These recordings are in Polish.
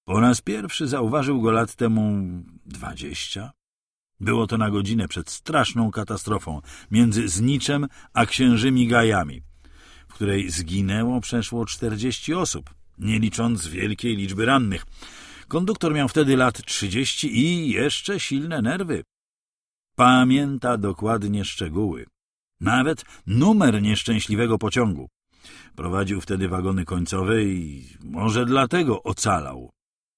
Po raz pierwszy zauważył go lat temu 20. Było to na godzinę przed straszną katastrofą między Zniczem a Księżymi Gajami, w której zginęło przeszło 40 osób, nie licząc wielkiej liczby rannych. Konduktor miał wtedy lat 30 i jeszcze silne nerwy. Pamięta dokładnie szczegóły. Nawet numer nieszczęśliwego pociągu. Prowadził wtedy wagony końcowe i może dlatego ocalał.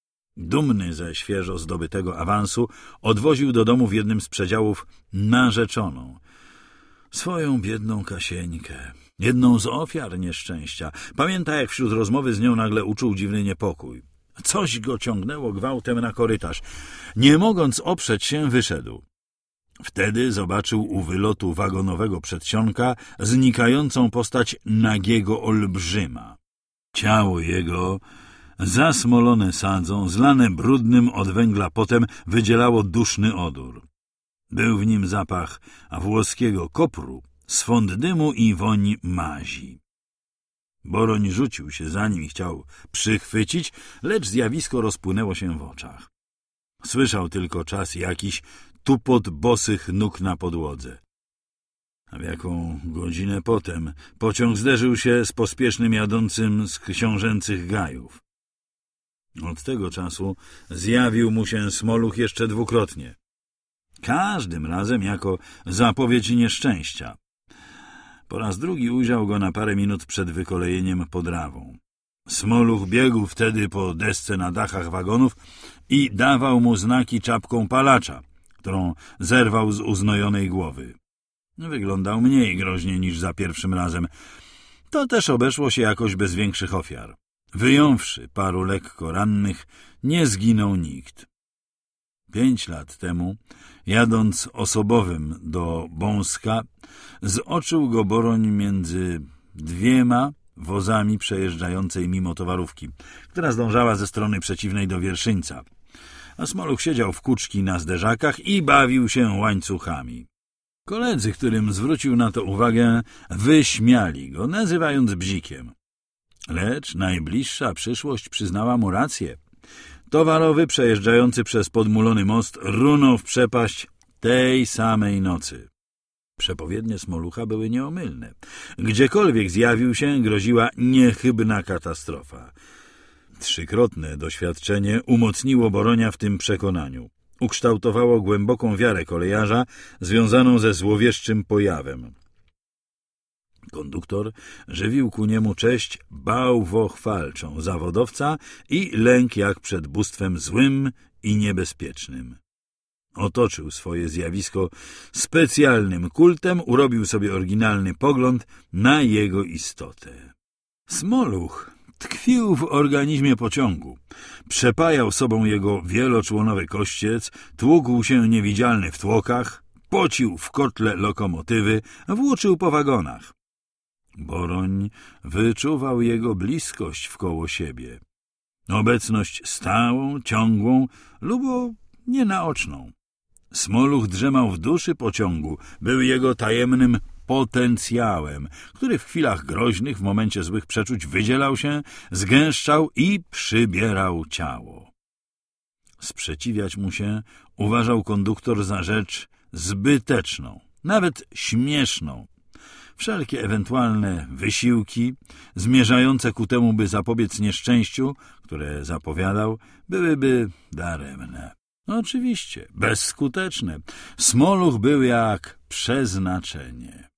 Dumny ze świeżo zdobytego awansu, odwoził do domu w jednym z przedziałów narzeczoną. Swoją biedną Kasieńkę, jedną z ofiar nieszczęścia. Pamięta, jak wśród rozmowy z nią nagle uczuł dziwny niepokój. Coś go ciągnęło gwałtem na korytarz. Nie mogąc oprzeć się, wyszedł. Wtedy zobaczył u wylotu wagonowego przedsionka znikającą postać nagiego olbrzyma. Ciało jego, zasmolone sadzą, zlane brudnym od węgla potem, wydzielało duszny odór. Był w nim zapach włoskiego kopru, swąd dymu i woń mazi. Boroń rzucił się za nim i chciał przychwycić, lecz zjawisko rozpłynęło się w oczach. Słyszał tylko czas jakiś tupot bosych nóg na podłodze. A w jaką godzinę potem pociąg zderzył się z pospiesznym jadącym z Książęcych Gajów. Od tego czasu zjawił mu się Smoluch jeszcze dwukrotnie. Każdym razem jako zapowiedź nieszczęścia. Po raz drugi ujrzał go na parę minut przed wykolejeniem Podrawą. Smoluch biegł wtedy po desce na dachach wagonów i dawał mu znaki czapką palacza, którą zerwał z uznojonej głowy. Wyglądał mniej groźnie niż za pierwszym razem. To też obeszło się jakoś bez większych ofiar. Wyjąwszy paru lekko rannych, nie zginął nikt. 5 lat temu, jadąc osobowym do Bąska, zoczył go Boroń między 2 wozami przejeżdżającej mimo towarówki, która zdążała ze strony przeciwnej do Wierszyńca. A Smoluch siedział w kuczki na zderzakach i bawił się łańcuchami. Koledzy, którym zwrócił na to uwagę, wyśmiali go, nazywając bzikiem. Lecz najbliższa przyszłość przyznała mu rację. Towarowy przejeżdżający przez podmulony most runął w przepaść tej samej nocy. Przepowiednie Smolucha były nieomylne. Gdziekolwiek zjawił się, groziła niechybna katastrofa. 3-krotne doświadczenie umocniło Boronia w tym przekonaniu. Ukształtowało głęboką wiarę kolejarza związaną ze złowieszczym pojawem. Konduktor żywił ku niemu cześć bałwochwalczą zawodowca i lęk jak przed bóstwem złym i niebezpiecznym. Otoczył swoje zjawisko specjalnym kultem, urobił sobie oryginalny pogląd na jego istotę. Smoluch tkwił w organizmie pociągu, przepajał sobą jego wieloczłonowy kościec, tłukł się niewidzialny w tłokach, pocił w kotle lokomotywy, włóczył po wagonach. Boroń wyczuwał jego bliskość wkoło siebie. Obecność stałą, ciągłą lub nienaoczną. Smoluch drzemał w duszy pociągu, był jego tajemnym potencjałem, który w chwilach groźnych, w momencie złych przeczuć wydzielał się, zgęszczał i przybierał ciało. Sprzeciwiać mu się uważał konduktor za rzecz zbyteczną, nawet śmieszną. Wszelkie ewentualne wysiłki zmierzające ku temu, by zapobiec nieszczęściu, które zapowiadał, byłyby daremne. Oczywiście, bezskuteczne. Smoluch był jak przeznaczenie.